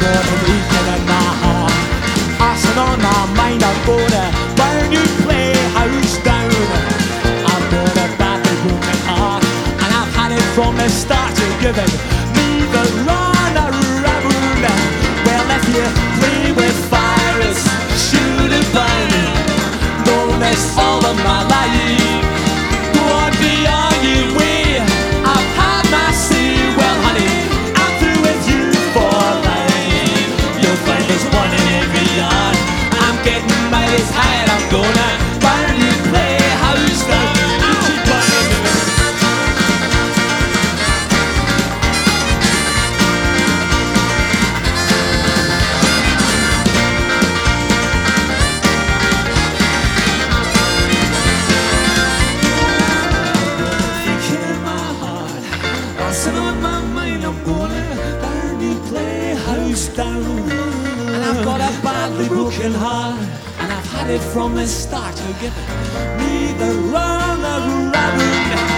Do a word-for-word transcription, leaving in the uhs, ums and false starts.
got an aching in my heart. Arson on my mind, I'm gonna burn your playhouse down. I've got a badly broken heart, and I've had it from the start. You're giving me the run around. Well, if you play with fire, it's sure to burn. Known this all of my life. Go on beyond your way. I've had my say. Well, honey, I'm through with you for life. You'll find there's one in every yard. I'm getting mighty tired. I'm gonna burn your playhouse down. Keep burning. On my mind, I'm gonna burn your playhouse down. And I've got a badly broken heart, and I've had it from the start. You're giving me the run around.